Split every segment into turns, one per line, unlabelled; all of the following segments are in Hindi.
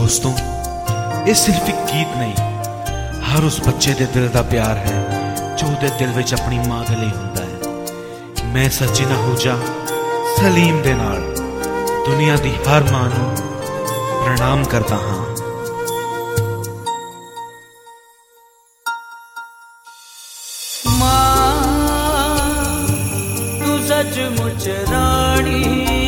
दोस्तों, ये सिर्फ एक गीत नहीं, हर उस बच्चे दे दिल दा प्यार है जो दे दिल विच अपनी मां दे लई हुंदा है। मैं सचिन आहूजा सलीम दे नाल दुनिया दी हर मां नूं प्रणाम करदा हां।
मां तू सचमुच रानी,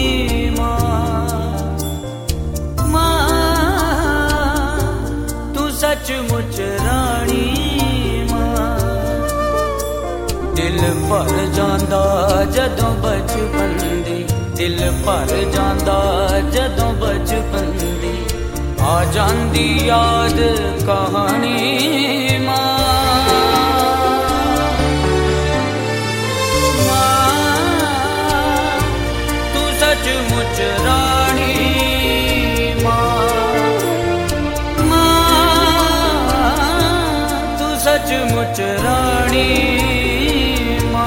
सचमुच रानी मां। दिल भर जांदा जदों बचपन दी, दिल भर जांदा जदों बचपन दी, आ जांदी याद कहानी मां। मां तू सचमुच रानी सचमुच रानी मां।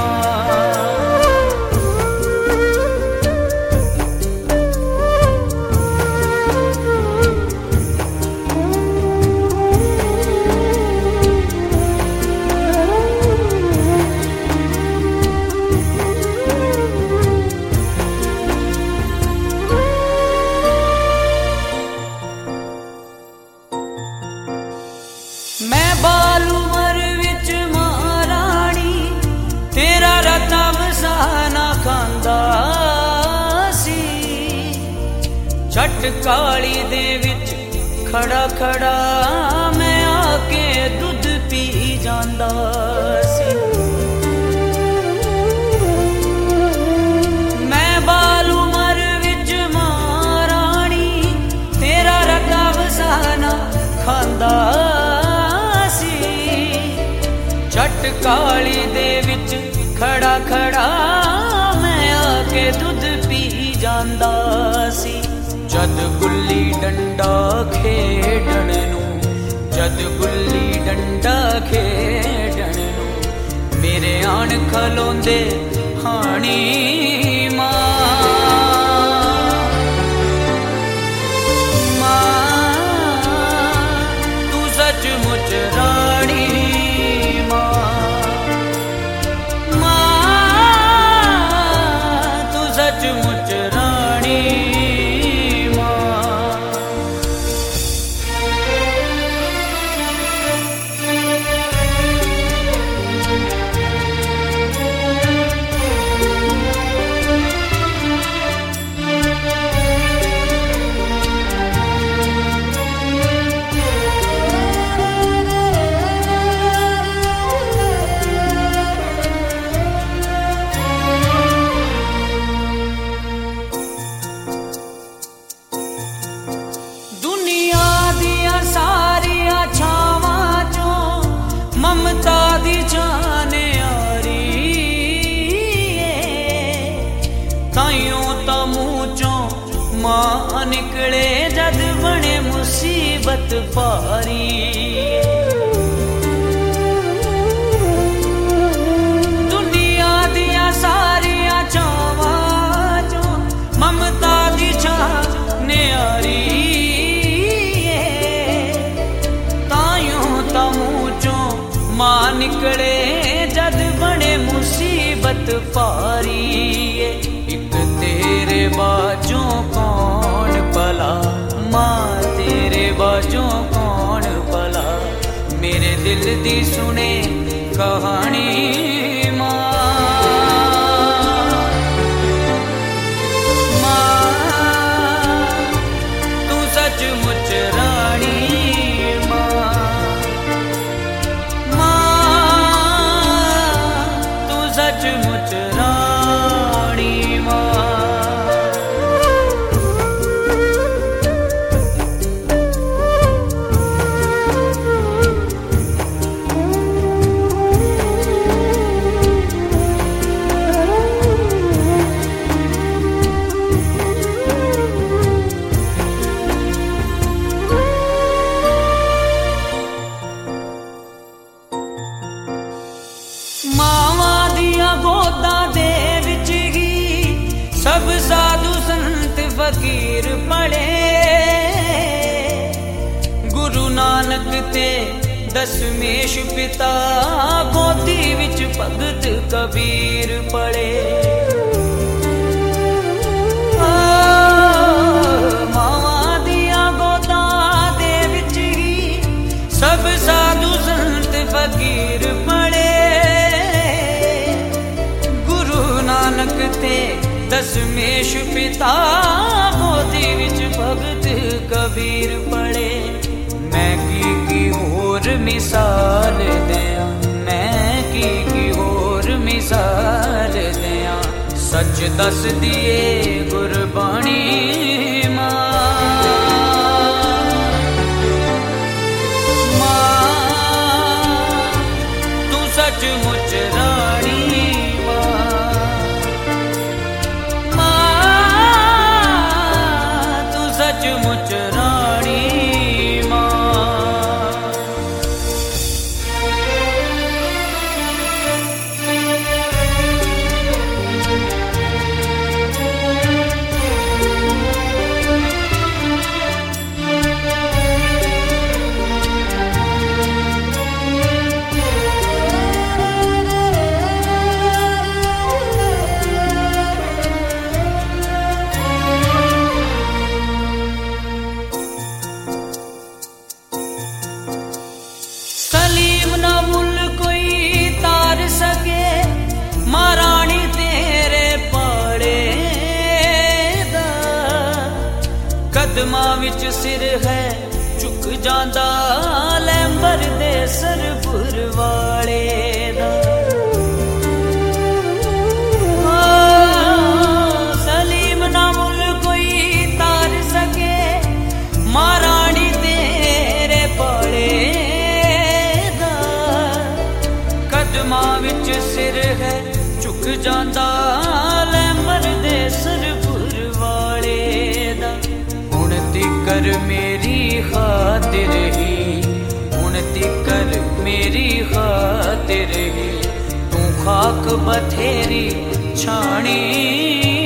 मैं बालू छट काली दे विच खड़ा खड़ा मैं आके दुध पी जांदा सी। मैं बाल उमर विच महारानी तेरा रता वसाना खांदा सी। छट काली दे विच खड़ा खड़ा मैं आके दुध पी जांदा सी। जद गुल्ली डंडा खेडण नूं, जद गुल्ली डंडा खेडण नूं मेरे आण खलोंदे हाणी मां। मां तू सचमुच रानी मां। मां तू सचमुच रानी। ममता दी जाने आरी ताइयों ता मुँह चों मां निकले जद बने मुसीबत भारी। दुनिया दिया सारिया चावां चों ममता दी जाने आरी मां निकले जद बने मुसीबत पारी। एक तेरे बाजों कौन भला, मां तेरे बाजों कौन भला मेरे दिल दी सुने कहानी मां। मां तू सचमुच रानी सचमुच रानी मां। सब साधु संत फकीर पड़े ਨਾਨਕ ਤੇ ਦਸਮੇਸ਼ ਪਿਤਾ ਗੋਦੀ ਵਿੱਚ ਭਗਤ ਕਬੀਰ ਪੜੇ ਮਾਵਾਂ ਦੀਆਂ ਗੋਦਾਂ ਦੇ ਵਿੱਚ ਹੀ ਸਭ ਸਾਧੂ ਸੰਤ ਫਕੀਰ ਪੜੇ ਗੁਰੂ ਨਾਨਕ ਤੇ ਦਸਮੇਸ਼ ਪਿਤਾ ਗੋਦੀ ਵਿੱਚ ਭਗਤ ਕਬੀਰ ਪੜੇ ਮੈਂ ਕੀ ਹੋਰ ਮਿਸਾਲ ਦਿਆਂ ਮੈਂ ਕੀ ਹੋਰ ਮਿਸਾਲ ਦਿਆਂ ਸੱਚ ਦੱਸਦੀ ਏ ਗੁਰਬਾਣੀ ਤੂੰ ਸੱਚਮੁੱਚ ਰਾਣੀ ਤੂੰ ਸੱਚਮੁੱਚ ਰਾਣੀ ਕਦਮਾਂ ਵਿੱਚ ਸਿਰ ਹੈ ਝੁਕ ਜਾਂਦਾ ਲੈਂਬਰ ਦੇ ਸਰਪੁਰ ਵਾਲੇ ਦਾ ਸਲੀਮ ਨਾ ਮੁੱਲ ਕੋਈ ਤਾਰ ਸਕੇ ਮਹਾਰਾਣੀ ਤੇਰੇ ਪਾਲੇ ਦਾ ਕਦਮਾਂ ਵਿੱਚ ਸਿਰ ਹੈ ਝੁਕ ਜਾਂਦਾ ਲੈਂਬਰ ਦੇ ਸਰਪੁਰ ਵਾਲੇ ਦਾ ਕਰ ਮੇਰੀ ਖਾਤਿਰ ਹੀ ਹੁਣ ਤਿਕਰ ਮੇਰੀ ਖਾਤਿਰ ਹੀ ਤੂੰ ਖਾਕ ਬਥੇਰੀ ਛਾਣੀ